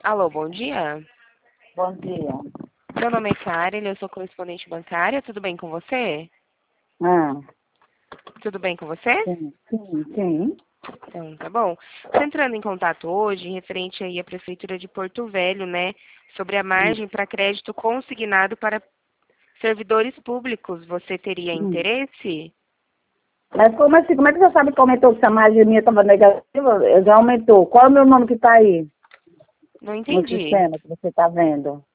Alô, bom dia. Bom dia. Meu nome é Karen, eu sou correspondente bancária. Tudo bem com você? Ah, Tudo bem com você? sim. Então, tá bom. Estou entrando em contato hoje, referente aí à Prefeitura de Porto Velho, né? Sobre a Hum, margem para crédito consignado para servidores públicos. Você teria hum. interesse? Mas como assim? Como é que você sabe que aumentou se a margem minha estava negativa? Já aumentou. Qual é o meu nome que está aí Não no entendi. sistema que você está vendo?